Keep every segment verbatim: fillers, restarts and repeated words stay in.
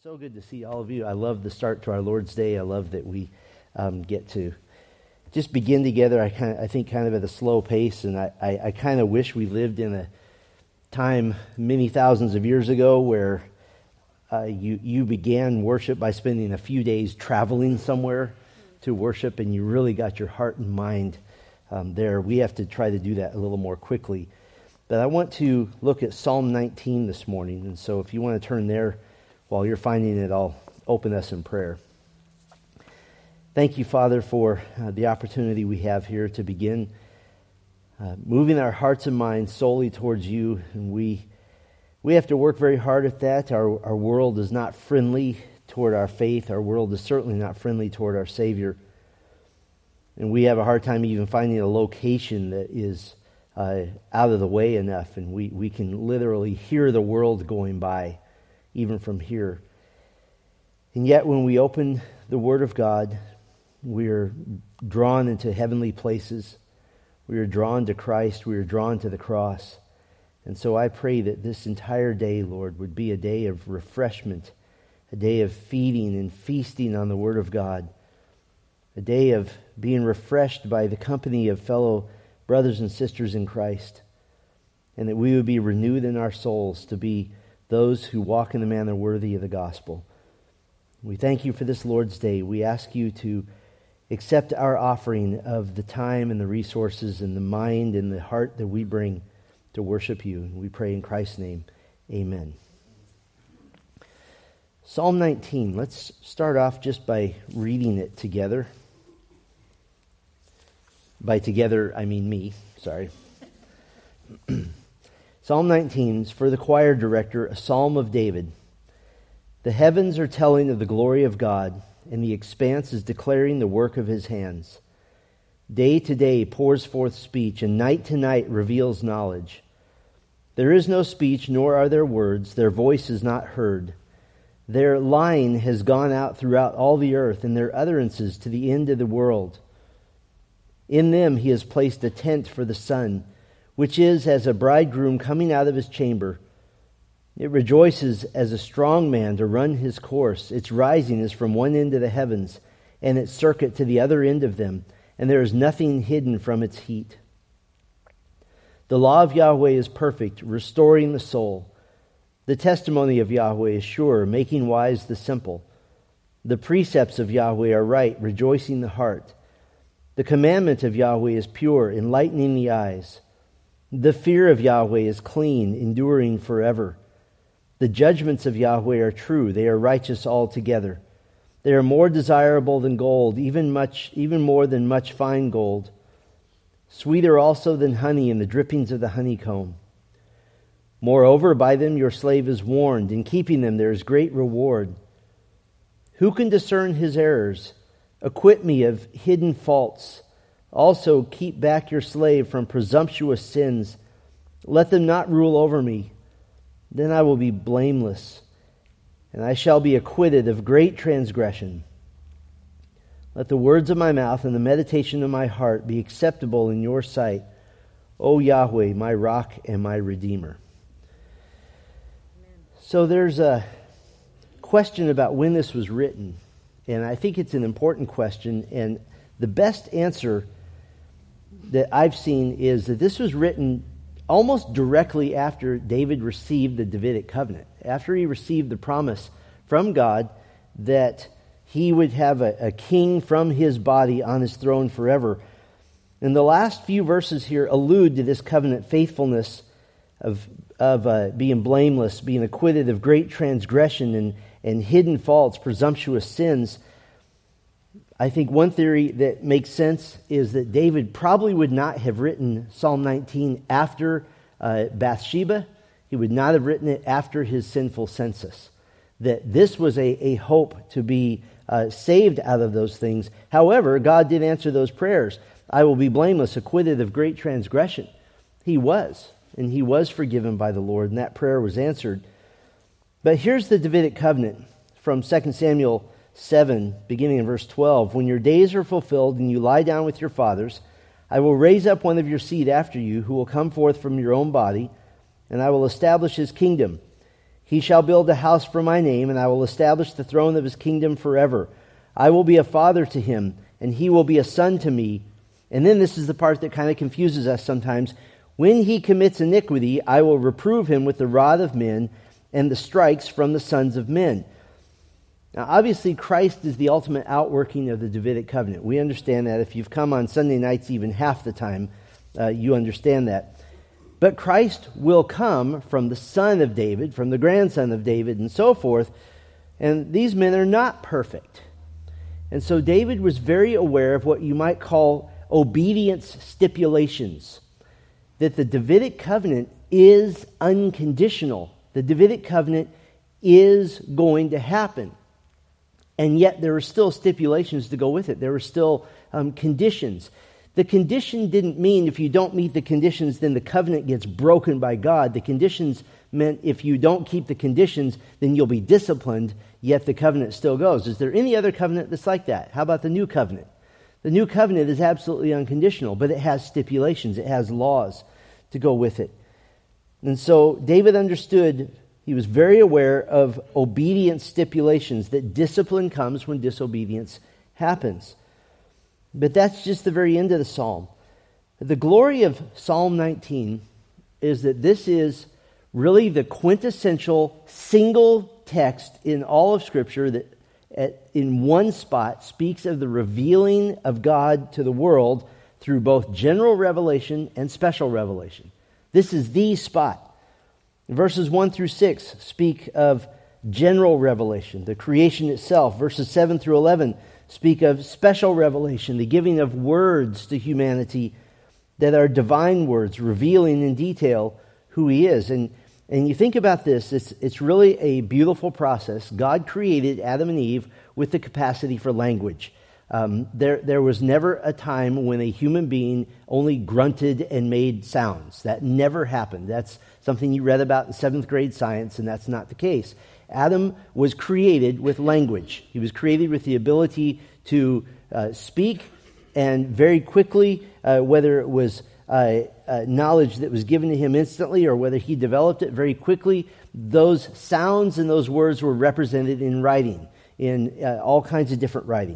So good to see all of you. I love the start to our Lord's Day. I love that we um, get to just begin together. I kind of, I think kind of at a slow pace, and I, I, I kind of wish we lived in a time many thousands of years ago where uh, you you began worship by spending a few days traveling somewhere to worship, and you really got your heart and mind um, there. We have to try to do that a little more quickly. But I want to look at Psalm nineteen this morning, and so if you want to turn there, while you're finding it, I'll open us in prayer. Thank you, Father, for uh, the opportunity we have here to begin uh, moving our hearts and minds solely towards you. And we we have to work very hard at that. Our, our world is not friendly toward our faith. Our world is certainly not friendly toward our Savior. And we have a hard time even finding a location that is uh, out of the way enough. And we, we can literally hear the world going by, even from here. And yet when we open the Word of God, we are drawn into heavenly places. We are drawn to Christ. We are drawn to the cross. And so I pray that this entire day, Lord, would be a day of refreshment, a day of feeding and feasting on the Word of God, a day of being refreshed by the company of fellow brothers and sisters in Christ, and that we would be renewed in our souls to be those who walk in the manner worthy of the gospel. We thank you for this Lord's Day. We ask you to accept our offering of the time and the resources and the mind and the heart that we bring to worship you. And we pray in Christ's name, amen. Psalm nineteen, let's start off just by reading it together. By together, I mean me, sorry. Psalm nineteen is for the choir director, a psalm of David. The heavens are telling of the glory of God, and the expanse is declaring the work of his hands. Day to day pours forth speech, and night to night reveals knowledge. There is no speech, nor are there words. Their voice is not heard. Their line has gone out throughout all the earth, and their utterances to the end of the world. In them he has placed a tent for the sun, which is as a bridegroom coming out of his chamber. It rejoices as a strong man to run his course. Its rising is from one end of the heavens, and its circuit to the other end of them, and there is nothing hidden from its heat. The law of Yahweh is perfect, restoring the soul. The testimony of Yahweh is sure, making wise the simple. The precepts of Yahweh are right, rejoicing the heart. The commandment of Yahweh is pure, enlightening the eyes. The fear of Yahweh is clean, enduring forever. The judgments of Yahweh are true, they are righteous altogether. They are more desirable than gold, even much, even more than much fine gold. Sweeter also than honey and the drippings of the honeycomb. Moreover, by them your slave is warned. In keeping them there is great reward. Who can discern his errors? Acquit me of hidden faults. Also keep back your slave from presumptuous sins. Let them not rule over me. Then I will be blameless, and I shall be acquitted of great transgression. Let the words of my mouth and the meditation of my heart be acceptable in your sight, O Yahweh, my rock and my redeemer. Amen. So there's a question about when this was written, and I think it's an important question, and the best answer that I've seen is that this was written almost directly after David received the Davidic covenant, after he received the promise from God that he would have a, a king from his body on his throne forever. And the last few verses here allude to this covenant faithfulness of, of uh, being blameless, being acquitted of great transgression and, and hidden faults, presumptuous sins. I think one theory that makes sense is that David probably would not have written Psalm nineteen after uh, Bathsheba. He would not have written it after his sinful census. That this was a, a hope to be uh, saved out of those things. However, God did answer those prayers. I will be blameless, acquitted of great transgression. He was, and he was forgiven by the Lord, and that prayer was answered. But here's the Davidic covenant from Second Samuel seven, beginning in verse twelve. When your days are fulfilled and you lie down with your fathers, I will raise up one of your seed after you who will come forth from your own body, and I will establish his kingdom. He shall build a house for my name, and I will establish the throne of his kingdom forever. I will be a father to him, and he will be a son to me. And then this is the part that kind of confuses us sometimes. When he commits iniquity, I will reprove him with the rod of men and the strikes from the sons of men. Now, obviously, Christ is the ultimate outworking of the Davidic covenant. We understand that. If you've come on Sunday nights even half the time, uh, you understand that. But Christ will come from the son of David, from the grandson of David, and so forth. And these men are not perfect. And so David was very aware of what you might call obedience stipulations. That the Davidic covenant is unconditional. The Davidic covenant is going to happen. And yet there are still stipulations to go with it. There are still um, conditions. The condition didn't mean if you don't meet the conditions, then the covenant gets broken by God. The conditions meant if you don't keep the conditions, then you'll be disciplined, yet the covenant still goes. Is there any other covenant that's like that? How about the new covenant? The new covenant is absolutely unconditional, but it has stipulations. It has laws to go with it. And so David understood, he was very aware of obedience stipulations, that discipline comes when disobedience happens. But that's just the very end of the psalm. The glory of Psalm nineteen is that this is really the quintessential single text in all of Scripture that at, in one spot speaks of the revealing of God to the world through both general revelation and special revelation. This is the spot. Verses one through six speak of general revelation, the creation itself. Verses seven through eleven speak of special revelation, the giving of words to humanity that are divine words, revealing in detail who he is. And and you think about this, it's, it's really a beautiful process. God created Adam and Eve with the capacity for language. Um, there, there was never a time when a human being only grunted and made sounds. That never happened. That's something you read about in seventh grade science, and that's not the case. Adam was created with language. He was created with the ability to uh, speak, and very quickly, uh, whether it was uh, uh, knowledge that was given to him instantly or whether he developed it very quickly, those sounds and those words were represented in writing, in uh, all kinds of different writing.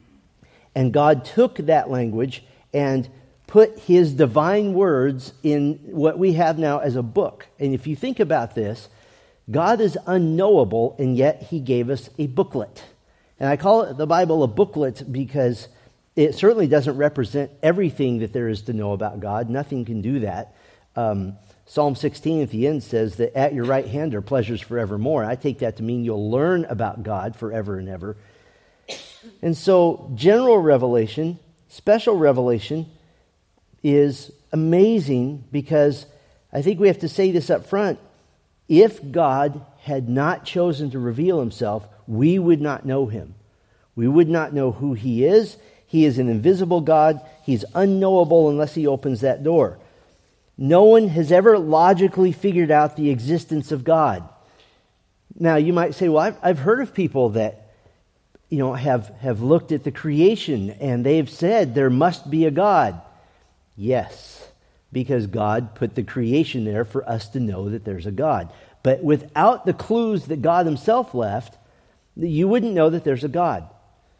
And God took that language and put his divine words in what we have now as a book. And if you think about this, God is unknowable, and yet he gave us a booklet. And I call it the Bible a booklet because it certainly doesn't represent everything that there is to know about God. Nothing can do that. Um, Psalm sixteen at the end says that at your right hand are pleasures forevermore. I take that to mean you'll learn about God forever and ever. And so general revelation, special revelation is amazing because I think we have to say this up front. If God had not chosen to reveal himself, we would not know him. We would not know who he is. He is an invisible God. He's unknowable unless he opens that door. No one has ever logically figured out the existence of God. Now, you might say, well, I've, I've heard of people that you know, have, have looked at the creation and they've said there must be a God. Yes, because God put the creation there for us to know that there's a God. But without the clues that God himself left, you wouldn't know that there's a God.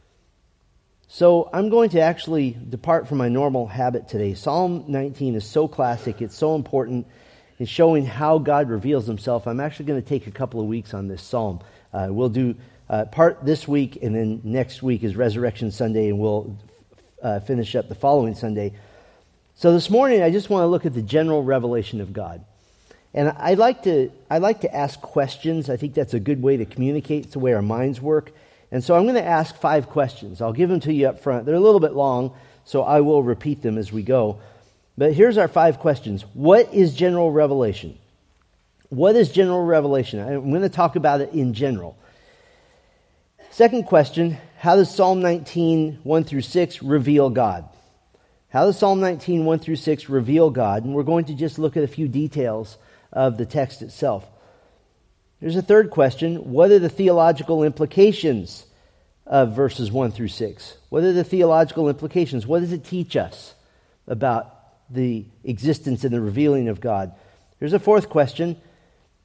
So I'm going to actually depart from my normal habit today. Psalm nineteen is so classic, it's so important in showing how God reveals himself. I'm actually going to take a couple of weeks on this psalm. Uh, we'll do Uh, part this week, and then next week is Resurrection Sunday, and we'll uh, finish up the following Sunday. So this morning, I just want to look at the general revelation of God, and I like to I like to ask questions. I think that's a good way to communicate. It's the way our minds work, and so I'm going to ask five questions. I'll give them to you up front. They're a little bit long, so I will repeat them as we go. But here's our five questions. What is general revelation? What is general revelation? I'm going to talk about it in general. Second question, how does Psalm nineteen, one through six reveal God? How does Psalm nineteen, one through six reveal God? And we're going to just look at a few details of the text itself. There's a third question, what are the theological implications of verses one through six? What are the theological implications? What does it teach us about the existence and the revealing of God? There's a fourth question,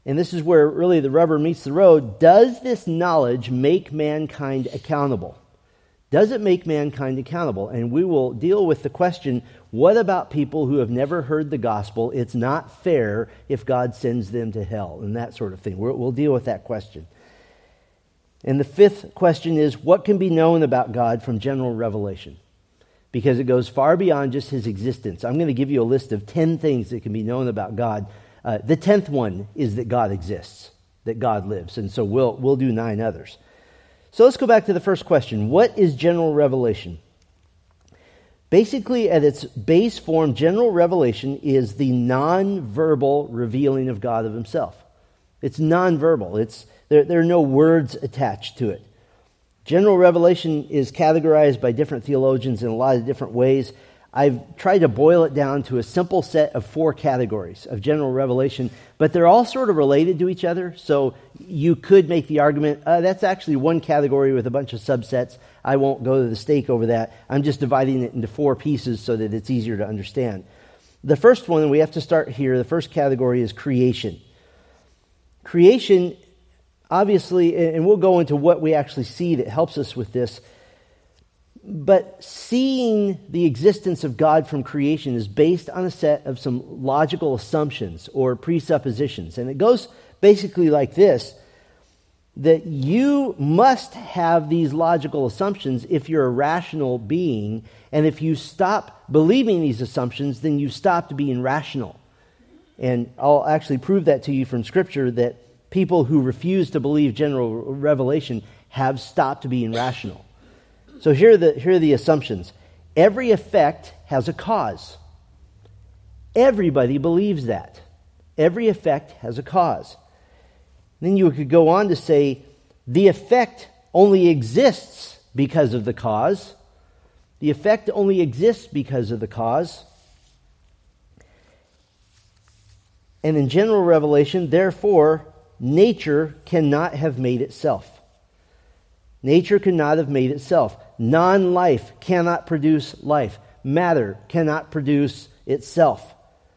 and this is where really the rubber meets the road, does this knowledge make mankind accountable? Does it make mankind accountable? And we will deal with the question, what about people who have never heard the gospel? It's not fair if God sends them to hell, and that sort of thing. We'll, we'll deal with that question. And the fifth question is, what can be known about God from general revelation? Because it goes far beyond just his existence. I'm going to give you a list of ten things that can be known about God. Uh, the tenth one is that God exists, that God lives. And so we'll we'll do nine others. So let's go back to the first question. What is general revelation? Basically, at its base form, general revelation is the non-verbal revealing of God of himself. It's non-verbal. It's, there, there are no words attached to it. General revelation is categorized by different theologians in a lot of different ways. I've tried to boil it down to a simple set of four categories of general revelation, but they're all sort of related to each other. So you could make the argument, uh, that's actually one category with a bunch of subsets. I won't go to the stake over that. I'm just dividing it into four pieces so that it's easier to understand. The first one, and we have to start here, the first category is creation. Creation, obviously, and we'll go into what we actually see that helps us with this, but seeing the existence of God from creation is based on a set of some logical assumptions or presuppositions. And it goes basically like this, that you must have these logical assumptions if you're a rational being, and if you stop believing these assumptions, then you've stopped being rational. And I'll actually prove that to you from Scripture, that people who refuse to believe general revelation have stopped being rational. So here are the, here are the assumptions. Every effect has a cause. Everybody believes that. Every effect has a cause. Then you could go on to say, the effect only exists because of the cause. The effect only exists because of the cause. And in general revelation, therefore, nature cannot have made itself. Nature cannot have made itself. Non-life cannot produce life. Matter cannot produce itself.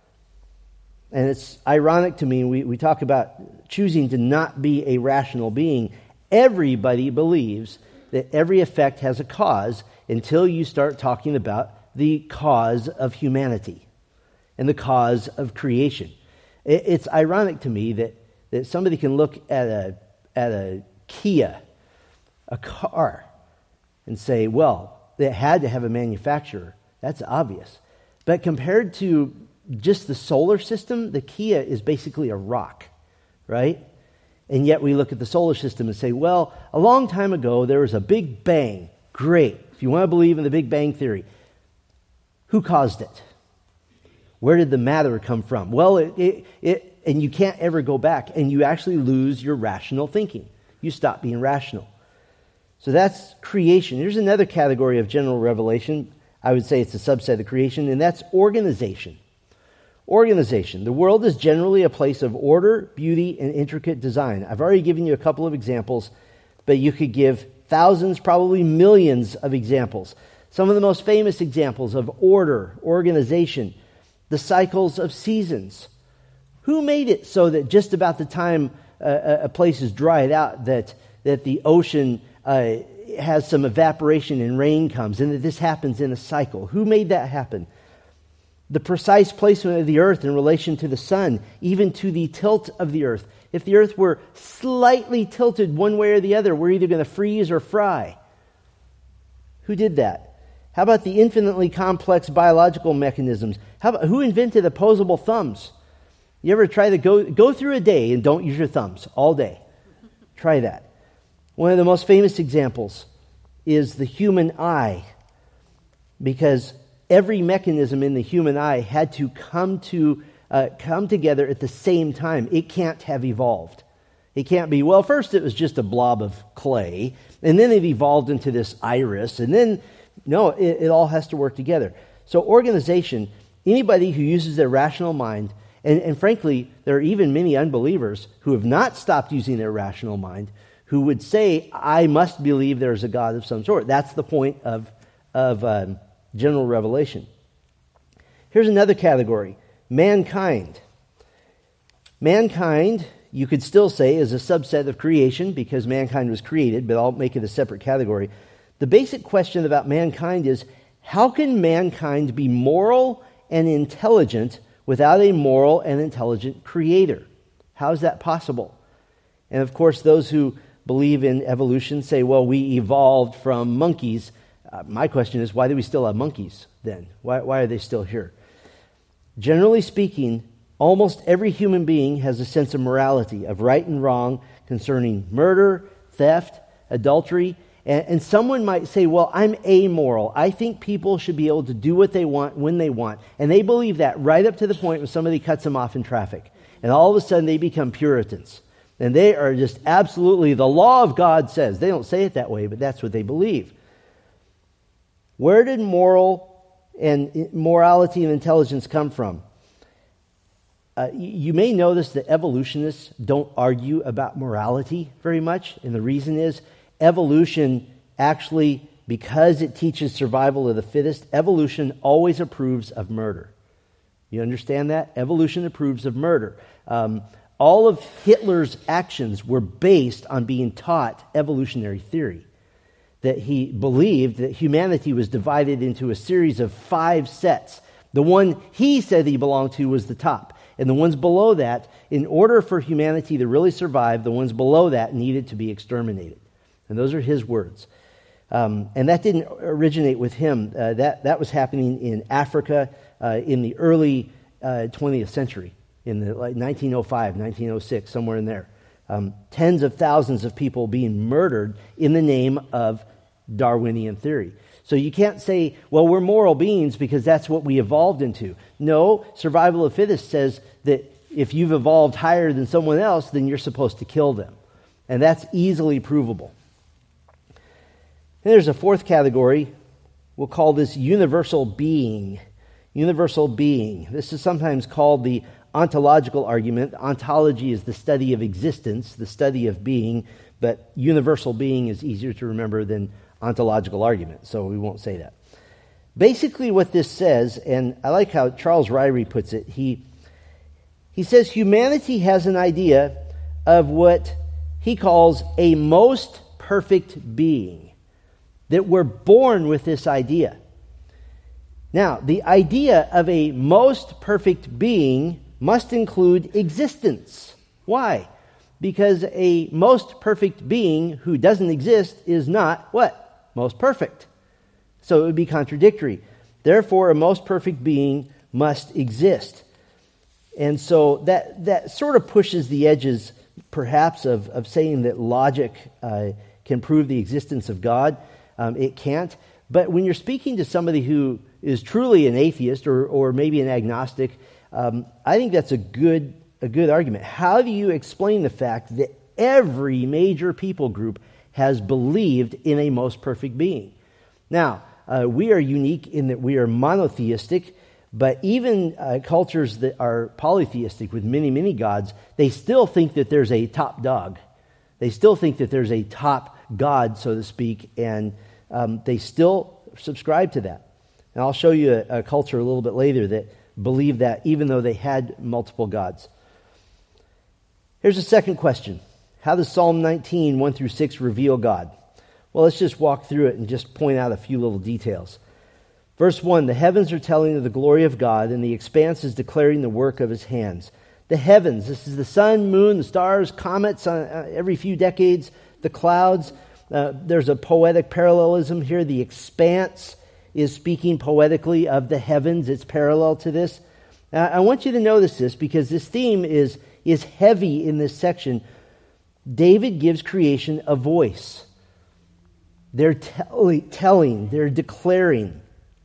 And it's ironic to me, we, we talk about choosing to not be a rational being. Everybody believes that every effect has a cause until you start talking about the cause of humanity and the cause of creation. It, it's ironic to me that, that somebody can look at a, at a Kia, a car, and say, well, it had to have a manufacturer. That's obvious. But compared to just the solar system, the Kia is basically a rock, right? And yet we look at the solar system and say, well, a long time ago there was a big bang. Great. If you want to believe in the Big Bang Theory, who caused it? Where did the matter come from? Well, it, it, it and you can't ever go back, and you actually lose your rational thinking. You stop being rational. So that's creation. Here's another category of general revelation. I would say it's a subset of creation, and that's organization. Organization. The world is generally a place of order, beauty, and intricate design. I've already given you a couple of examples, but you could give thousands, probably millions of examples. Some of the most famous examples of order, organization, the cycles of seasons. Who made it so that just about the time uh, a place is dried out, that, that the ocean uh, has some evaporation and rain comes, and that this happens in a cycle? Who made that happen? The precise placement of the earth in relation to the sun, even to the tilt of the earth. If the earth were slightly tilted one way or the other, we're either going to freeze or fry. Who did that? How about the infinitely complex biological mechanisms? How about, who invented opposable thumbs? You ever try to go, go through a day and don't use your thumbs all day? Try that. One of the most famous examples is the human eye, because every mechanism in the human eye had to come to uh, come together at the same time. It can't have evolved. It can't be, well, first it was just a blob of clay, and then it evolved into this iris, and then, no, it, it all has to work together. So organization, anybody who uses their rational mind, and, and frankly, there are even many unbelievers who have not stopped using their rational mind, who would say, I must believe there's a God of some sort. That's the point of, of um, general revelation. Here's another category. Mankind. Mankind you could still say is a subset of creation because mankind was created, but I'll make it a separate category. The basic question about mankind is, how can mankind be moral and intelligent without a moral and intelligent creator? How is that possible? And of course, those who believe in evolution say, well, we evolved from monkeys. Uh, my question is, why do we still have monkeys then? Why, why are they still here? Generally speaking, almost every human being has a sense of morality, of right and wrong concerning murder, theft, adultery. And, and someone might say, well, I'm amoral. I think people should be able to do what they want when they want. And they believe that right up to the point when somebody cuts them off in traffic. And all of a sudden they become Puritans. And they are just absolutely, the law of God says. They don't say it that way, but that's what they believe. Where did moral and morality and intelligence come from? Uh, you may notice that evolutionists don't argue about morality very much. And the reason is evolution actually, because it teaches survival of the fittest, evolution always approves of murder. You understand that? Evolution approves of murder. Um, all of Hitler's actions were based on being taught evolutionary theory. That he believed that humanity was divided into a series of five sets. The one he said he belonged to was the top. And the ones below that, in order for humanity to really survive, the ones below that needed to be exterminated. And those are his words. Um, and that didn't originate with him. Uh, that, that was happening in Africa uh, in the early uh, twentieth century, in the like nineteen oh five, nineteen oh six, somewhere in there. Um, tens of thousands of people being murdered in the name of Darwinian theory. So you can't say, well, we're moral beings because that's what we evolved into. No, survival of the fittest says that if you've evolved higher than someone else, then you're supposed to kill them. And that's easily provable. And there's a fourth category. We'll call this universal being. Universal being. This is sometimes called the ontological argument. Ontology is the study of existence, the study of being, but universal being is easier to remember than ontological argument, so we won't say that. Basically what this says, and I like how Charles Ryrie puts it, he, he says humanity has an idea of what he calls a most perfect being, that we're born with this idea. Now, the idea of a most perfect being must include existence. Why? Because a most perfect being who doesn't exist is not what? Most perfect. So it would be contradictory. Therefore, a most perfect being must exist. And so that that sort of pushes the edges, perhaps, of, of saying that logic uh, can prove the existence of God. Um, it can't. But when you're speaking to somebody who is truly an atheist or, or maybe an agnostic, um, I think that's a good a good argument. How do you explain the fact that every major people group has believed in a most perfect being? Now, uh, we are unique in that we are monotheistic, but even uh, cultures that are polytheistic with many, many gods, they still think that there's a top dog. They still think that there's a top god, so to speak, and um, they still subscribe to that. And I'll show you a, a culture a little bit later that believed that even though they had multiple gods. Here's a second question. How does Psalm nineteen, one through six reveal God? Well, let's just walk through it and just point out a few little details. Verse one, the heavens are telling of the glory of God, and the expanse is declaring the work of his hands. The heavens, this is the sun, moon, the stars, comets uh, every few decades, the clouds. Uh, there's a poetic parallelism here. The expanse is speaking poetically of the heavens. It's parallel to this. Uh, I want you to notice this because this theme is, is heavy in this section. David gives creation a voice. They're tell- telling, they're declaring.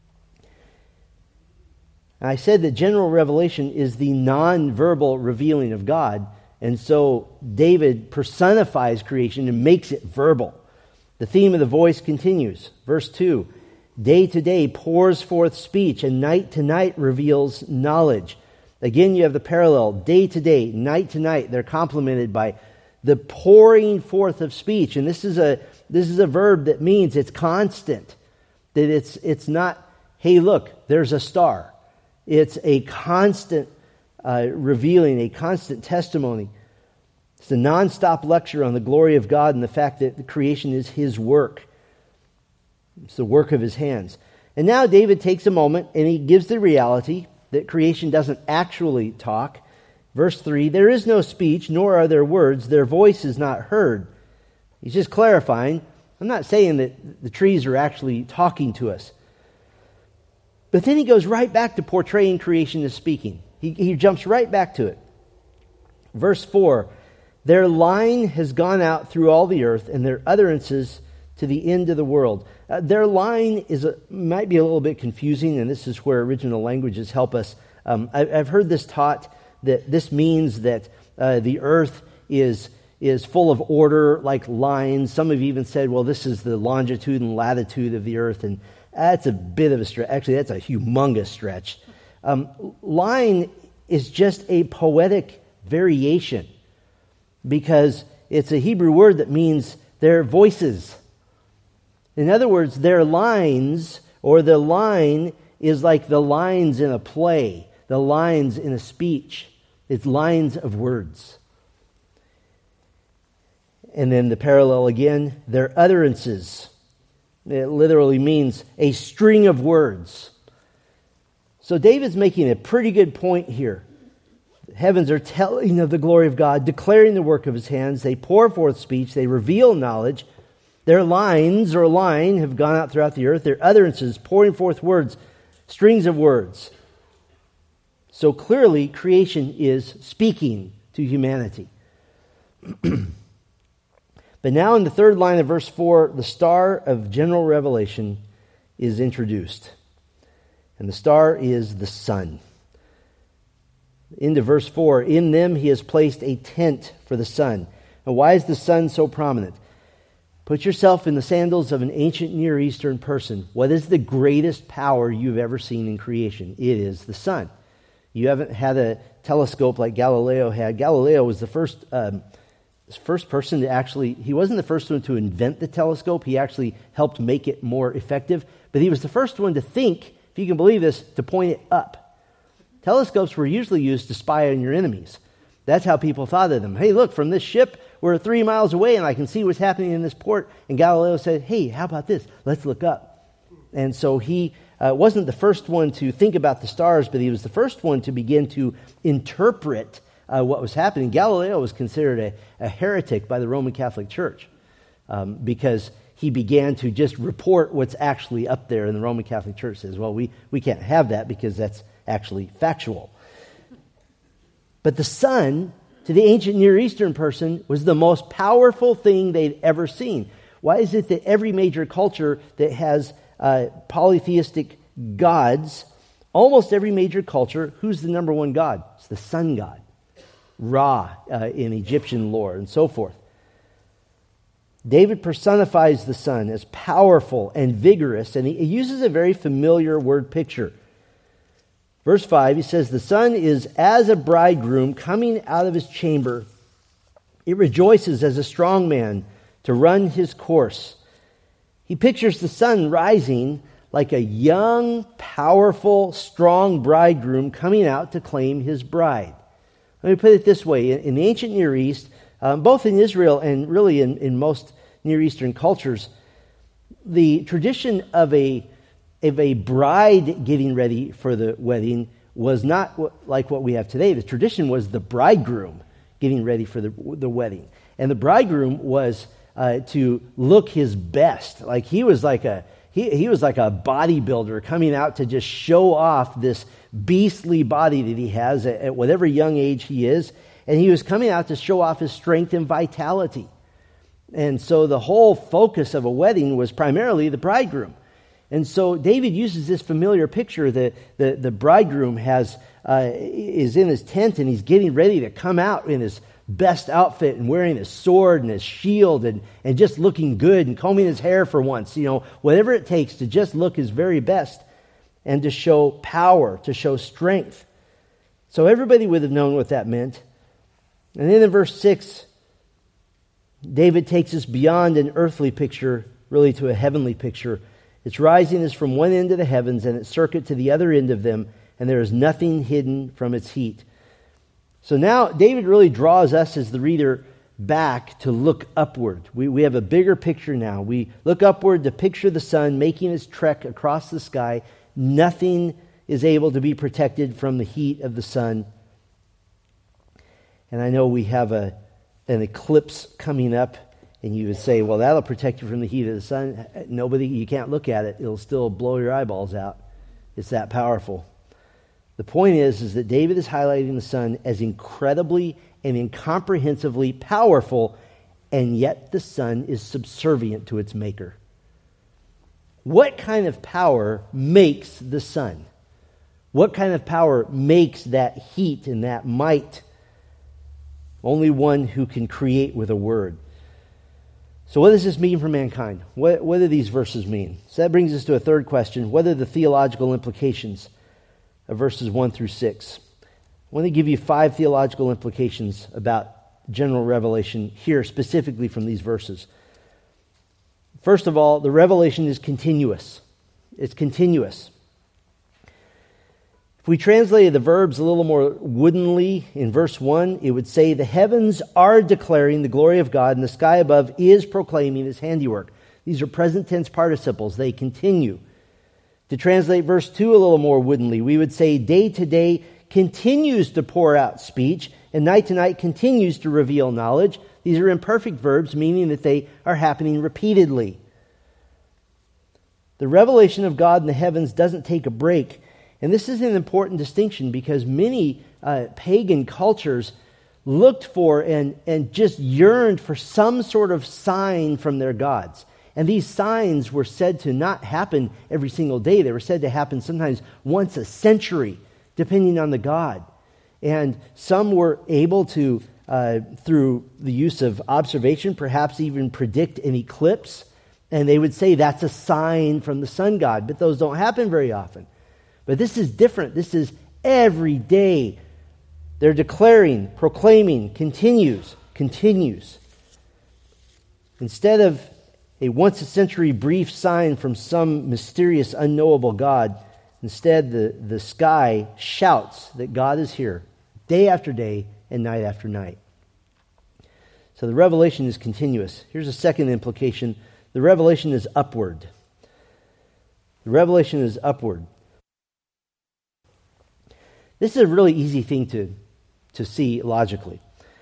I said that general revelation is the non-verbal revealing of God, and so David personifies creation and makes it verbal. The theme of the voice continues. Verse two, day to day pours forth speech, and night to night reveals knowledge. Again, you have the parallel. Day to day, night to night, they're complemented by the pouring forth of speech. And this is a this is a verb that means it's constant. That it's it's not, hey, look, there's a star. It's a constant uh, revealing, a constant testimony. It's a nonstop lecture on the glory of God and the fact that the creation is his work. It's the work of his hands. And now David takes a moment and he gives the reality that creation doesn't actually talk. Verse three, there is no speech, nor are there words. Their voice is not heard. He's just clarifying. I'm not saying that the trees are actually talking to us. But then he goes right back to portraying creation as speaking. He, he jumps right back to it. Verse four, their line has gone out through all the earth, and their utterances to the end of the world. Uh, their line is a, might be a little bit confusing, and this is where original languages help us. Um, I, I've heard this taught that this means that uh, the earth is is full of order, like lines. Some have even said, well, this is the longitude and latitude of the earth, and that's a bit of a stretch. Actually, that's a humongous stretch. Um, line is just a poetic variation because it's a Hebrew word that means their voices. In other words, their lines, or the line, is like the lines in a play, the lines in a speech. It's lines of words. And then the parallel again, their utterances. It literally means a string of words. So David's making a pretty good point here. The heavens are telling of the glory of God, declaring the work of his hands. They pour forth speech. They reveal knowledge. Their lines or line have gone out throughout the earth. Their utterances, pouring forth words, strings of words. So clearly, creation is speaking to humanity. But now in the third line of verse four, the star of general revelation is introduced. And the star is the sun. Into verse four, in them he has placed a tent for the sun. Now why is the sun so prominent? Put yourself in the sandals of an ancient Near Eastern person. What is the greatest power you've ever seen in creation? It is the sun. You haven't had a telescope like Galileo had. Galileo was the first um, first person to actually, he wasn't the first one to invent the telescope. He actually helped make it more effective. But he was the first one to think, if you can believe this, to point it up. Telescopes were usually used to spy on your enemies. That's how people thought of them. Hey, look, from this ship, we're three miles away and I can see what's happening in this port. And Galileo said, hey, how about this? Let's look up. And so he uh, wasn't the first one to think about the stars, but he was the first one to begin to interpret uh, what was happening. Galileo was considered a, a heretic by the Roman Catholic Church um, because he began to just report what's actually up there. And the Roman Catholic Church says, well, we, we can't have that because that's actually factual. But the sun, to the ancient Near Eastern person, was the most powerful thing they'd ever seen. Why is it that every major culture that has uh, polytheistic gods, almost every major culture, who's the number one god? It's the sun god. Ra uh, in Egyptian lore and so forth. David personifies the sun as powerful and vigorous, and he uses a very familiar word picture. Verse five, he says, the sun is as a bridegroom coming out of his chamber. It rejoices as a strong man to run his course. He pictures the sun rising like a young, powerful, strong bridegroom coming out to claim his bride. Let me put it this way. In the ancient Near East, um, both in Israel and really in, in most Near Eastern cultures, the tradition of a If a bride getting ready for the wedding was not like what we have today. The tradition was the bridegroom getting ready for the, the wedding. And the bridegroom was uh, to look his best. Like he was like a he, he was like a bodybuilder coming out to just show off this beastly body that he has at, at whatever young age he is. And he was coming out to show off his strength and vitality. And so the whole focus of a wedding was primarily the bridegroom. And so David uses this familiar picture that the, the bridegroom has uh, is in his tent and he's getting ready to come out in his best outfit and wearing his sword and his shield and, and just looking good and combing his hair for once. You know, whatever it takes to just look his very best and to show power, to show strength. So everybody would have known what that meant. And then in verse six, David takes us beyond an earthly picture, really to a heavenly picture. Its rising is from one end of the heavens, and its circuit to the other end of them, and there is nothing hidden from its heat. So now David really draws us as the reader back to look upward. We, we have a bigger picture now. We look upward to picture the sun making its trek across the sky. Nothing is able to be protected from the heat of the sun. And I know we have a an eclipse coming up, and you would say, well, that'll protect you from the heat of the sun. Nobody, you can't look at it. It'll still blow your eyeballs out. It's that powerful. The point is, is that David is highlighting the sun as incredibly and incomprehensibly powerful, and yet the sun is subservient to its maker. What kind of power makes the sun? What kind of power makes that heat and that might? Only one who can create with a word. So what does this mean for mankind? What, what do these verses mean? So that brings us to a third question. What are the theological implications of verses one through six? I want to give you five theological implications about general revelation here, specifically from these verses. First of all, the revelation is continuous. It's continuous. If we translated the verbs a little more woodenly in verse one, it would say, the heavens are declaring the glory of God, and the sky above is proclaiming his handiwork. These are present tense participles. They continue. To translate verse two a little more woodenly, we would say, day to day continues to pour out speech, and night to night continues to reveal knowledge. These are imperfect verbs, meaning that they are happening repeatedly. The revelation of God in the heavens doesn't take a break. And this is an important distinction because many uh, pagan cultures looked for and, and just yearned for some sort of sign from their gods. And these signs were said to not happen every single day. They were said to happen sometimes once a century, depending on the god. And some were able to, uh, through the use of observation, perhaps even predict an eclipse. And they would say that's a sign from the sun god. But those don't happen very often. But this is different. This is every day. They're declaring, proclaiming, continues, continues. Instead of a once-a-century brief sign from some mysterious, unknowable God, instead the, the sky shouts that God is here day after day and night after night. So the revelation is continuous. Here's a second implication. The revelation is upward. The revelation is upward. This is a really easy thing to, to see logically.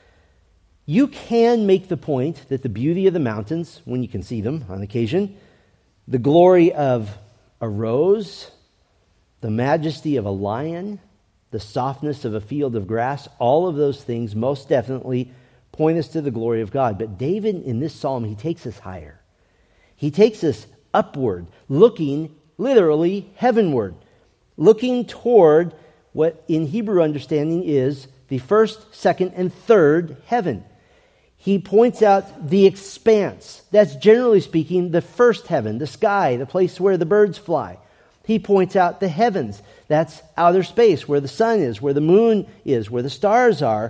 You can make the point that the beauty of the mountains, when you can see them on occasion, the glory of a rose, the majesty of a lion, the softness of a field of grass, all of those things most definitely point us to the glory of God. But David, in this psalm, he takes us higher. He takes us upward, looking literally heavenward, looking toward what in Hebrew understanding is the first, second, and third heaven. He points out the expanse. That's generally speaking the first heaven, the sky, the place where the birds fly. He points out the heavens. That's outer space, where the sun is, where the moon is, where the stars are.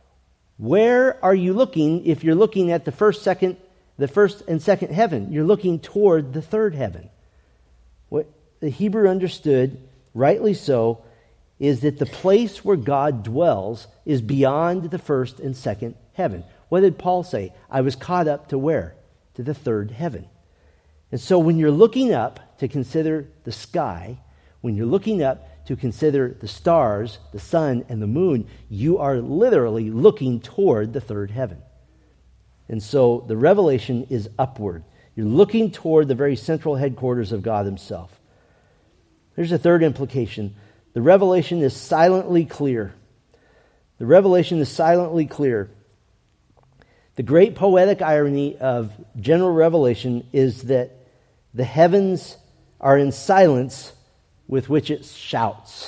Where are you looking if you're looking at the first, second, the first and second heaven? You're looking toward the third heaven. What the Hebrew understood, rightly so, is that the place where God dwells is beyond the first and second heaven. What did Paul say? I was caught up to where? To the third heaven. And so when you're looking up to consider the sky, when you're looking up to consider the stars, the sun, and the moon, you are literally looking toward the third heaven. And so the revelation is upward. You're looking toward the very central headquarters of God himself. Here's a third implication. The revelation is silently clear. The revelation is silently clear. The great poetic irony of general revelation is that the heavens are in silence with which it shouts.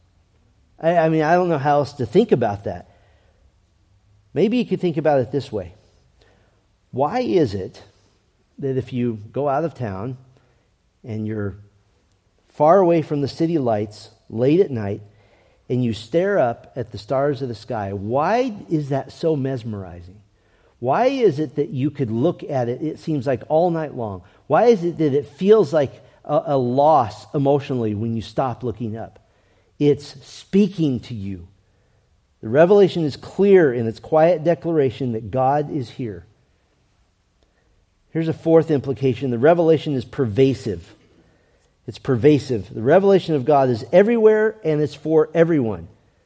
I, I mean, I don't know how else to think about that. Maybe you could think about it this way. Why is it that if you go out of town and you're far away from the city lights late at night, and you stare up at the stars of the sky, why is that so mesmerizing? Why is it that you could look at it, it seems like all night long? Why is it that it feels like a, a loss emotionally when you stop looking up? It's speaking to you. The revelation is clear in its quiet declaration that God is here. Here's a fourth implication. The revelation is pervasive. It's pervasive. The revelation of God is everywhere and it's for everyone.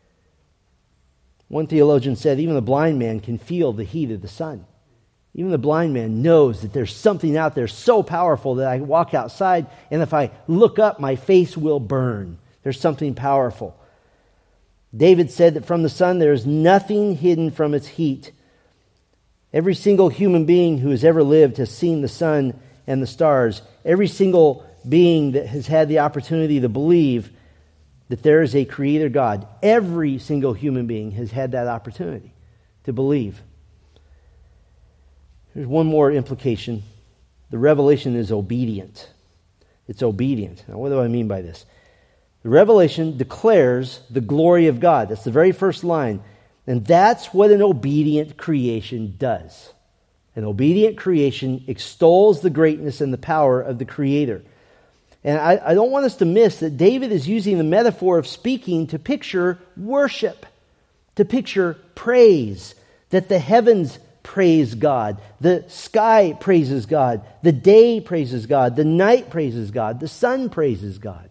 One theologian said, even the blind man can feel the heat of the sun. Even the blind man knows that there's something out there so powerful that I walk outside and if I look up, my face will burn. There's something powerful. David said that from the sun there is nothing hidden from its heat. Every single human being who has ever lived has seen the sun and the stars. Every single being that has had the opportunity to believe that there is a creator God. Every single human being has had that opportunity to believe. There's one more implication. The revelation is obedient. It's obedient. Now, what do I mean by this? The revelation declares the glory of God. That's the very first line. And that's what an obedient creation does. An obedient creation extols the greatness and the power of the Creator. And I, I don't want us to miss that David is using the metaphor of speaking to picture worship, to picture praise, that the heavens praise God, the sky praises God, the day praises God, the night praises God, the sun praises God.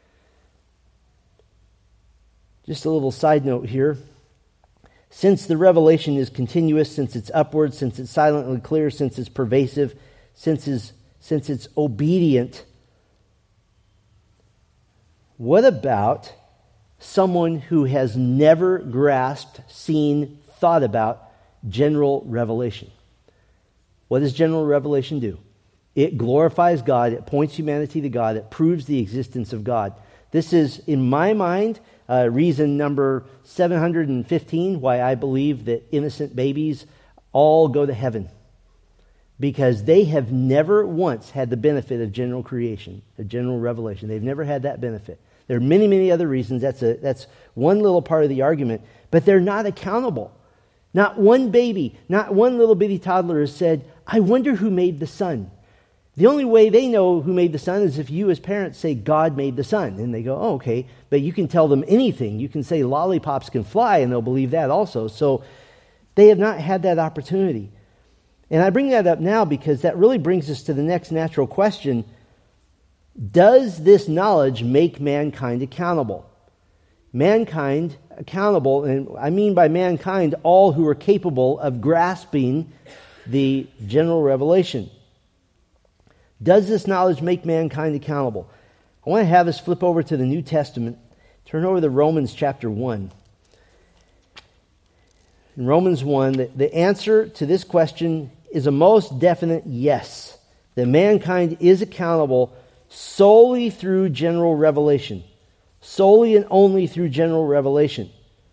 Just a little side note here. Since the revelation is continuous, since it's upward, since it's silently clear, since it's pervasive, since it's, since it's obedient, what about someone who has never grasped, seen, thought about general revelation? What does general revelation do? It glorifies God, it points humanity to God, it proves the existence of God. This is, in my mind, uh, reason number seven hundred fifteen why I believe that innocent babies all go to heaven. Because they have never once had the benefit of general creation, of general revelation. They've never had that benefit. There are many, many other reasons. That's a that's one little part of the argument. But they're not accountable. Not one baby, not one little bitty toddler has said, I wonder who made the sun. The only way they know who made the sun is if you as parents say, God made the sun. And they go, oh, okay. But you can tell them anything. You can say lollipops can fly and they'll believe that also. So they have not had that opportunity. And I bring that up now because that really brings us to the next natural question. Does this knowledge make mankind accountable? Mankind accountable, and I mean by mankind all who are capable of grasping the general revelation. Does this knowledge make mankind accountable? I want to have us flip over to the New Testament. Turn over to Romans chapter one. In Romans one, the, the answer to this question is a most definite yes. That mankind is accountable solely through general revelation. Solely and only through general revelation.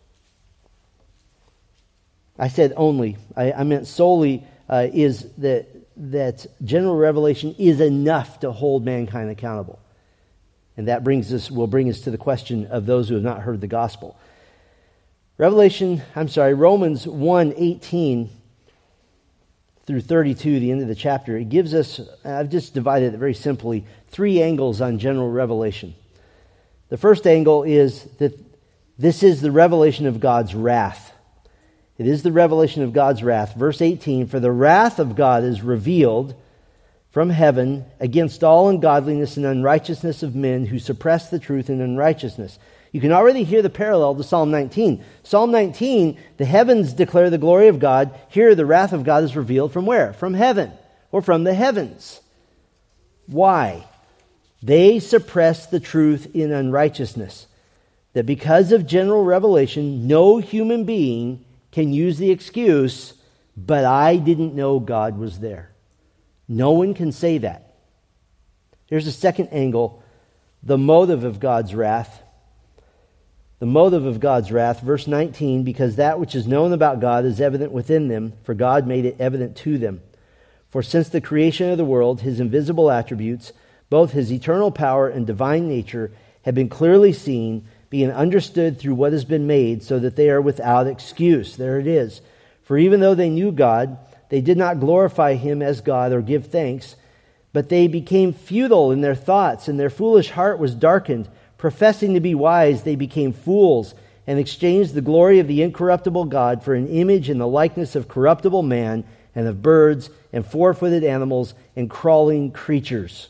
I said only. I, I meant solely uh, is that that general revelation is enough to hold mankind accountable. And that brings us will bring us to the question of those who have not heard the gospel. Revelation, I'm sorry, Romans one eighteen through thirty-two, the end of the chapter, it gives us, I've just divided it very simply, three angles on general revelation. The first angle is that this is the revelation of God's wrath. It is the revelation of God's wrath. Verse eighteen, for the wrath of God is revealed from heaven against all ungodliness and unrighteousness of men who suppress the truth in unrighteousness. You can already hear the parallel to Psalm nineteen. Psalm nineteen, the heavens declare the glory of God. Here the wrath of God is revealed from where? From heaven, or from the heavens. Why? They suppress the truth in unrighteousness. That because of general revelation, no human being can use the excuse, but I didn't know God was there. No one can say that. Here's a second angle, the motive of God's wrath. The motive of God's wrath, verse nineteen, because that which is known about God is evident within them, for God made it evident to them. For since the creation of the world, his invisible attributes, both his eternal power and divine nature, have been clearly seen, being understood through what has been made, so that they are without excuse. There it is. For even though they knew God, they did not glorify him as God or give thanks, but they became futile in their thoughts, and their foolish heart was darkened. Professing to be wise, they became fools and exchanged the glory of the incorruptible God for an image in the likeness of corruptible man and of birds and four-footed animals and crawling creatures.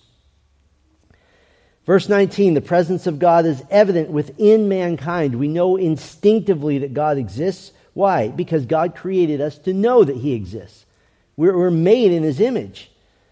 Verse nineteen, the presence of God is evident within mankind. We know instinctively that God exists. Why? Because God created us to know that He exists. We're, we're made in His image.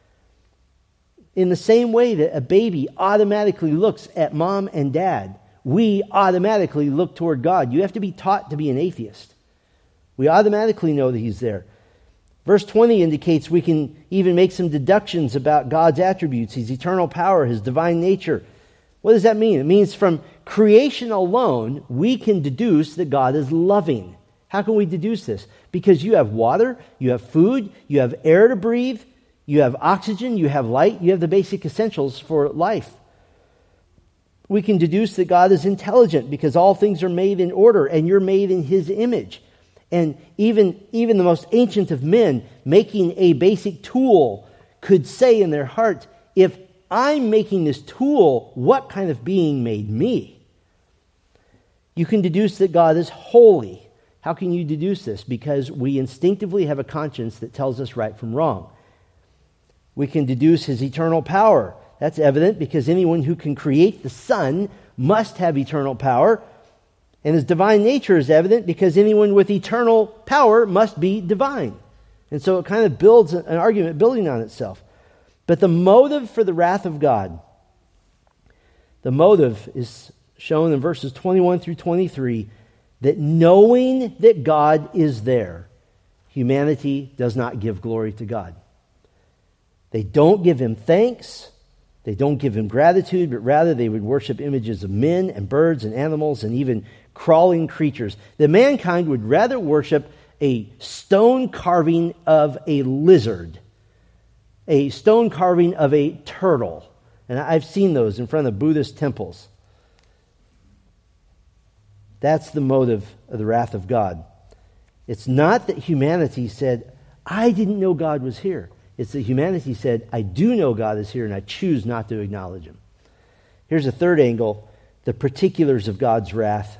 In the same way that a baby automatically looks at mom and dad, we automatically look toward God. You have to be taught to be an atheist. We automatically know that He's there. Verse twenty indicates we can even make some deductions about God's attributes, His eternal power, His divine nature. What does that mean? It means from creation alone, we can deduce that God is loving. How can we deduce this? Because you have water, you have food, you have air to breathe, you have oxygen, you have light, you have the basic essentials for life. We can deduce that God is intelligent because all things are made in order and you're made in His image. And even, even the most ancient of men, making a basic tool, could say in their heart, if I'm making this tool, what kind of being made me? You can deduce that God is holy. How can you deduce this? Because we instinctively have a conscience that tells us right from wrong. We can deduce His eternal power. That's evident because anyone who can create the sun must have eternal power. And His divine nature is evident because anyone with eternal power must be divine. And so it kind of builds an argument building on itself. But the motive for the wrath of God, the motive is shown in verses twenty-one through twenty-three, that knowing that God is there, humanity does not give glory to God. They don't give Him thanks. They don't give Him gratitude, but rather they would worship images of men and birds and animals and even crawling creatures. That mankind would rather worship a stone carving of a lizard, a stone carving of a turtle. And I've seen those in front of Buddhist temples. That's the motive of the wrath of God. It's not that humanity said, I didn't know God was here. It's that humanity said, I do know God is here and I choose not to acknowledge Him. Here's a third angle, the particulars of God's wrath.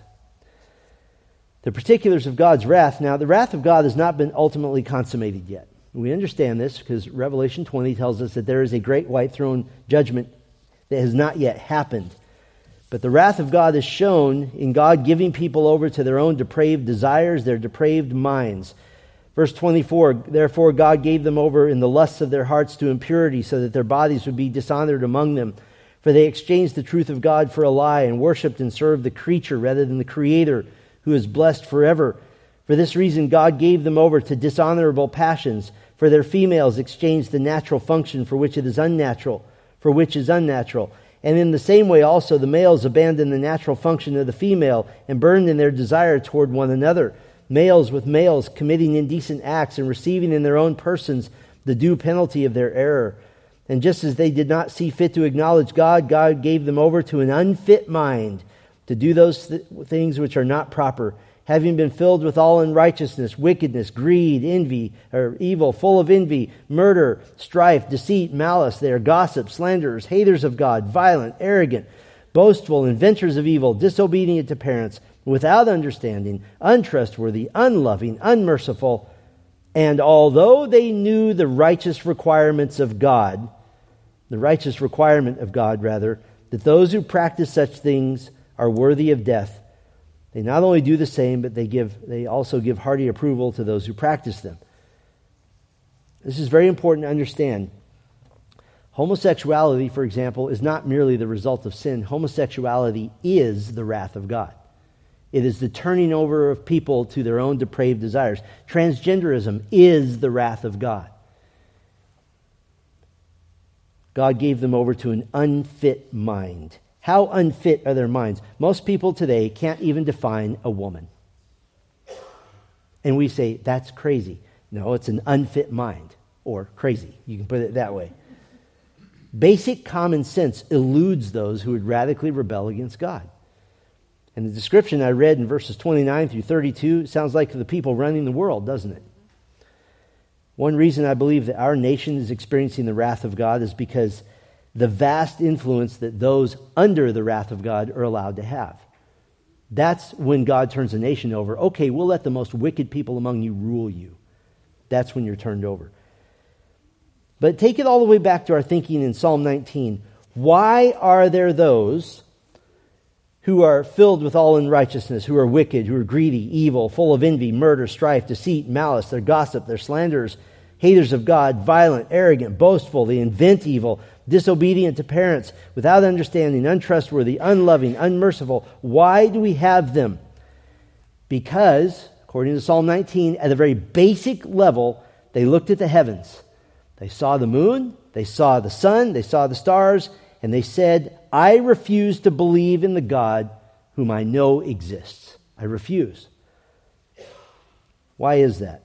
The particulars of God's wrath. Now, the wrath of God has not been ultimately consummated yet. We understand this because Revelation twenty tells us that there is a great white throne judgment that has not yet happened. But the wrath of God is shown in God giving people over to their own depraved desires, their depraved minds. Verse twenty-four, therefore God gave them over in the lusts of their hearts to impurity, so that their bodies would be dishonored among them. For they exchanged the truth of God for a lie, and worshipped and served the creature rather than the Creator, who is blessed forever. For this reason God gave them over to dishonorable passions, for their females exchanged the natural function for which it is unnatural, for which is unnatural. And in the same way also the males abandoned the natural function of the female, and burned in their desire toward one another. Males with males committing indecent acts and receiving in their own persons the due penalty of their error. And just as they did not see fit to acknowledge God, God gave them over to an unfit mind to do those th- things which are not proper, having been filled with all unrighteousness, wickedness, greed, envy, or evil, full of envy, murder, strife, deceit, malice. They are gossips, slanderers, haters of God, violent, arrogant, boastful, inventors of evil, disobedient to parents, without understanding, untrustworthy, unloving, unmerciful. And although they knew the righteous requirements of God, the righteous requirement of God, rather, that those who practice such things are worthy of death, they not only do the same, but they give they also give hearty approval to those who practice them. This is very important to understand. Homosexuality, for example, is not merely the result of sin. Homosexuality is the wrath of God. It is the turning over of people to their own depraved desires. Transgenderism is the wrath of God. God gave them over to an unfit mind. How unfit are their minds? Most people today can't even define a woman. And we say, that's crazy. No, it's an unfit mind. Or crazy. You can put it that way. Basic common sense eludes those who would radically rebel against God. And the description I read in verses twenty-nine through thirty-two sounds like the people running the world, doesn't it? One reason I believe that our nation is experiencing the wrath of God is because the vast influence that those under the wrath of God are allowed to have. That's when God turns a nation over. Okay, we'll let the most wicked people among you rule you. That's when you're turned over. But take it all the way back to our thinking in Psalm nineteen. Why are there those who are filled with all unrighteousness, who are wicked, who are greedy, evil, full of envy, murder, strife, deceit, malice? They're gossip, they're slanderers, haters of God, violent, arrogant, boastful. They invent evil, disobedient to parents, without understanding, untrustworthy, unloving, unmerciful. Why do we have them? Because, according to Psalm nineteen, at a very basic level, they looked at the heavens. They saw the moon, they saw the sun, they saw the stars, and they said, I refuse to believe in the God whom I know exists. I refuse. Why is that?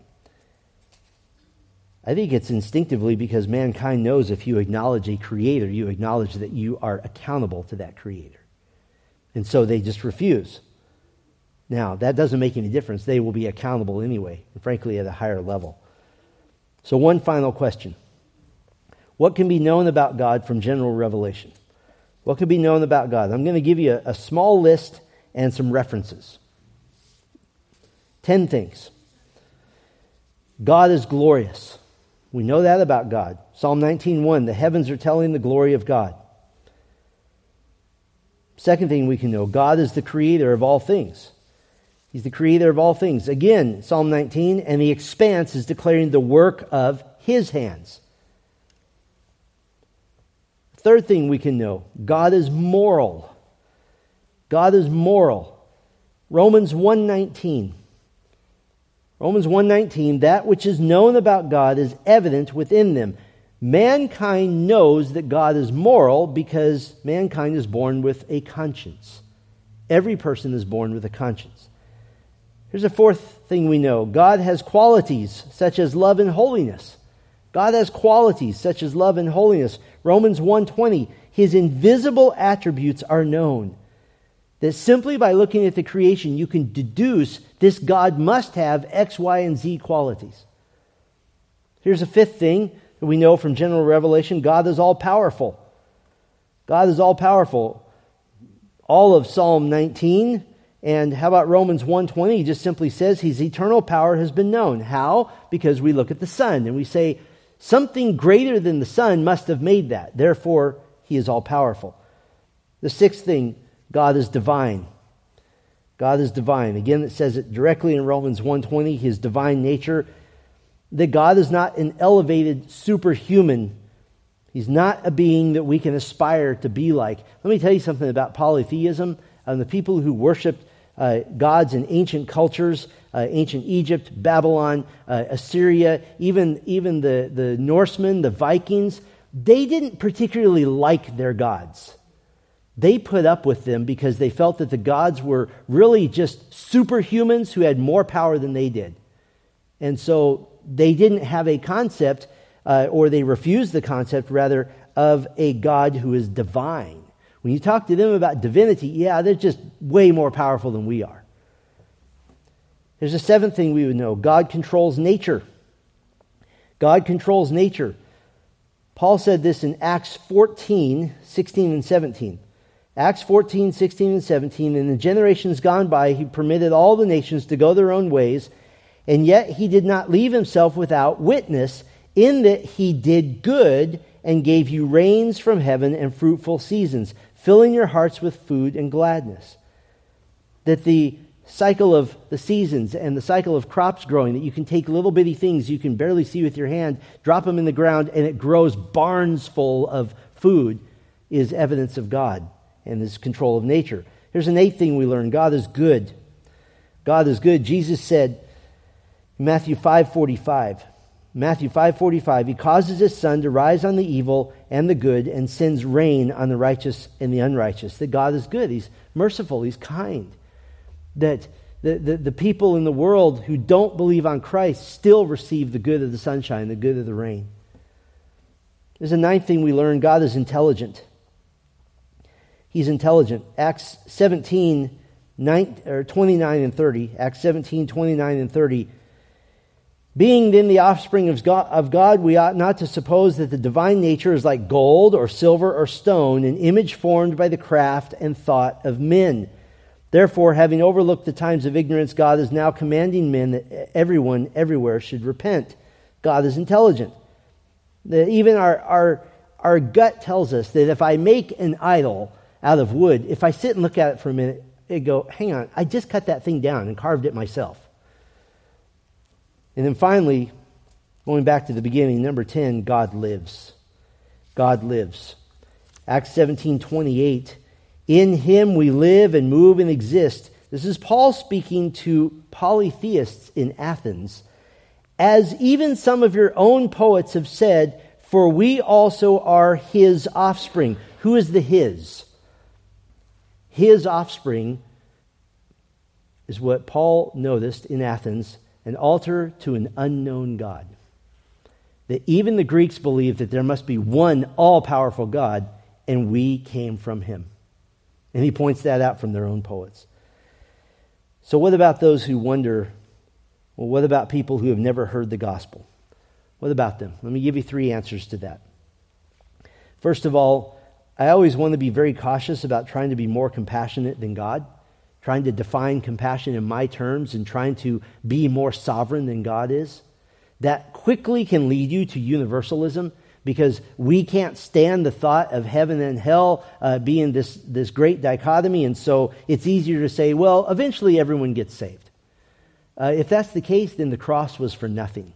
I think it's instinctively because mankind knows if you acknowledge a creator, you acknowledge that you are accountable to that creator. And so they just refuse. Now, that doesn't make any difference. They will be accountable anyway, and frankly, at a higher level. So one final question. What can be known about God from general revelation? What can be known about God? I'm going to give you a, a small list and some references. Ten things. God is glorious. We know that about God. Psalm nineteen one, the heavens are telling the glory of God. Second thing we can know, God is the creator of all things. He's the creator of all things. Again, Psalm nineteen, and the expanse is declaring the work of His hands. Third thing we can know, God is moral. God is moral. Romans one nineteen. Romans one nineteen, that which is known about God is evident within them. Mankind knows that God is moral because mankind is born with a conscience. Every person is born with a conscience. Here's a fourth thing we know. God has qualities such as love and holiness. God has qualities such as love and holiness. Romans one twenty, His invisible attributes are known. That simply by looking at the creation, you can deduce this God must have X, Y, and Z qualities. Here's a fifth thing that we know from general revelation. God is all-powerful. God is all-powerful. All of Psalm nineteen. And how about Romans one twenty? He just simply says His eternal power has been known. How? Because we look at the sun and we say, something greater than the sun must have made that. Therefore, He is all-powerful. The sixth thing, God is divine. God is divine. Again, it says it directly in Romans one twenty, His divine nature. That God is not an elevated superhuman. He's not a being that we can aspire to be like. Let me tell you something about polytheism. And the people who worshiped uh, gods in ancient cultures, uh, ancient Egypt, Babylon, uh, Assyria, even, even the, the Norsemen, the Vikings, they didn't particularly like their gods. They put up with them because they felt that the gods were really just superhumans who had more power than they did. And so they didn't have a concept, uh, or they refused the concept, rather, of a God who is divine. When you talk to them about divinity, yeah, they're just way more powerful than we are. There's a seventh thing we would know. God controls nature. God controls nature. Paul said this in Acts fourteen, sixteen and seventeen. Acts fourteen, sixteen and seventeen. In the generations gone by, He permitted all the nations to go their own ways, and yet He did not leave Himself without witness, in that He did good and gave you rains from heaven and fruitful seasons, filling your hearts with food and gladness. That the cycle of the seasons and the cycle of crops growing, that you can take little bitty things you can barely see with your hand, drop them in the ground, and it grows barns full of food, is evidence of God and His control of nature. Here's an eighth thing we learn. God is good. God is good. Jesus said in Matthew five forty-five, Matthew five forty-five, He causes His sun to rise on the evil and the good and sends rain on the righteous and the unrighteous. That God is good. He's merciful. He's kind. That the, the, the people in the world who don't believe on Christ still receive the good of the sunshine, the good of the rain. There's a ninth thing we learn. God is intelligent. He's intelligent. Acts seventeen, nine, or twenty-nine and thirty. Acts seventeen, twenty-nine and thirty. Being then the offspring of God, of God, we ought not to suppose that the divine nature is like gold or silver or stone, an image formed by the craft and thought of men. Therefore, having overlooked the times of ignorance, God is now commanding men that everyone everywhere should repent. God is intelligent. That even our, our, our gut tells us that if I make an idol out of wood, if I sit and look at it for a minute, it go, hang on, I just cut that thing down and carved it myself. And then finally, going back to the beginning, number ten, God lives. God lives. Acts seventeen twenty-eight, in him we live and move and exist. This is Paul speaking to polytheists in Athens. As even some of your own poets have said, for we also are his offspring. Who is the his? His offspring is what Paul noticed in Athens, an altar to an unknown God. That even the Greeks believed that there must be one all-powerful God, and we came from him. And he points that out from their own poets. So what about those who wonder, well, what about people who have never heard the gospel? What about them? Let me give you three answers to that. First of all, I always want to be very cautious about trying to be more compassionate than God, trying to define compassion in my terms and trying to be more sovereign than God is. That quickly can lead you to universalism, because we can't stand the thought of heaven and hell uh, being this, this great dichotomy, and so it's easier to say, well, eventually everyone gets saved. Uh, if that's the case, then the cross was for nothing.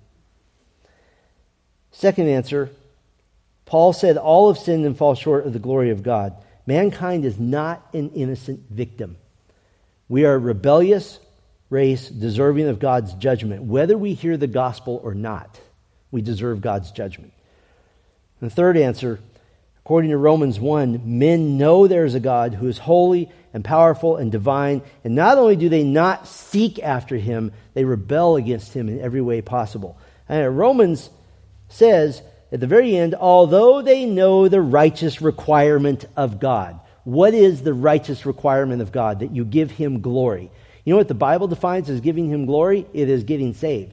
Second answer, Paul said all have sinned and fall short of the glory of God. Mankind is not an innocent victim. We are a rebellious race deserving of God's judgment. Whether we hear the gospel or not, we deserve God's judgment. And the third answer, according to Romans one, men know there is a God who is holy and powerful and divine, and not only do they not seek after him, they rebel against him in every way possible. And Romans says at the very end, although they know the righteous requirement of God. What is the righteous requirement of God? That you give him glory. You know what the Bible defines as giving him glory? It is getting saved.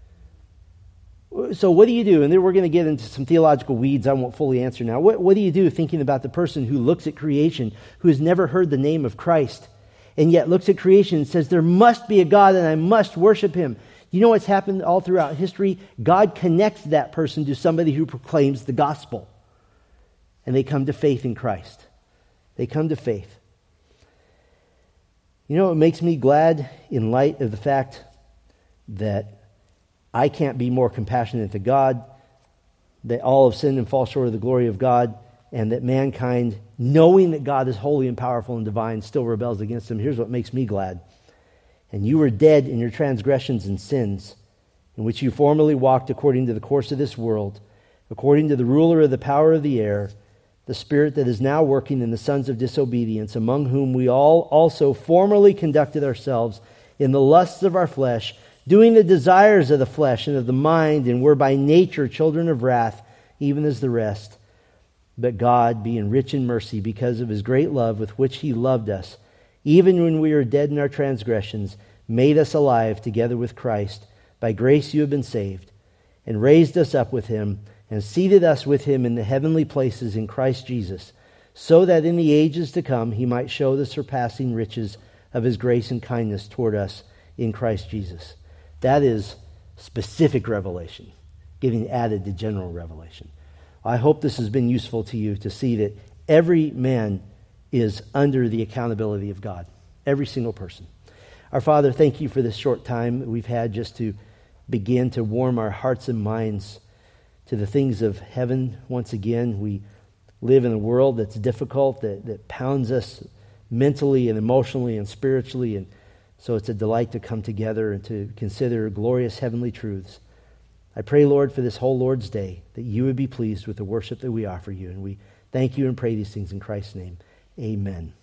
So what do you do? And then we're going to get into some theological weeds I won't fully answer now. What, what do you do thinking about the person who looks at creation, who has never heard the name of Christ, and yet looks at creation and says, there must be a God and I must worship him? You know what's happened all throughout history? God connects that person to somebody who proclaims the gospel. And they come to faith in Christ. They come to faith. You know what makes me glad in light of the fact that I can't be more compassionate than God, that all have sinned and fall short of the glory of God, and that mankind, knowing that God is holy and powerful and divine, still rebels against him. Here's what makes me glad. And you were dead in your transgressions and sins, in which you formerly walked according to the course of this world, according to the ruler of the power of the air, the spirit that is now working in the sons of disobedience, among whom we all also formerly conducted ourselves in the lusts of our flesh, doing the desires of the flesh and of the mind, and were by nature children of wrath, even as the rest. But God, being rich in mercy, because of his great love with which he loved us, even when we were dead in our transgressions, made us alive together with Christ. By grace you have been saved, and raised us up with him, and seated us with him in the heavenly places in Christ Jesus, so that in the ages to come he might show the surpassing riches of his grace and kindness toward us in Christ Jesus. That is specific revelation, getting added to general revelation. I hope this has been useful to you to see that every man is under the accountability of God. Every single person. Our Father, thank you for this short time that we've had just to begin to warm our hearts and minds to the things of heaven once again. We live in a world that's difficult, that, that pounds us mentally and emotionally and spiritually, and so it's a delight to come together and to consider glorious heavenly truths. I pray, Lord, for this whole Lord's Day, that you would be pleased with the worship that we offer you. And we thank you and pray these things in Christ's name. Amen.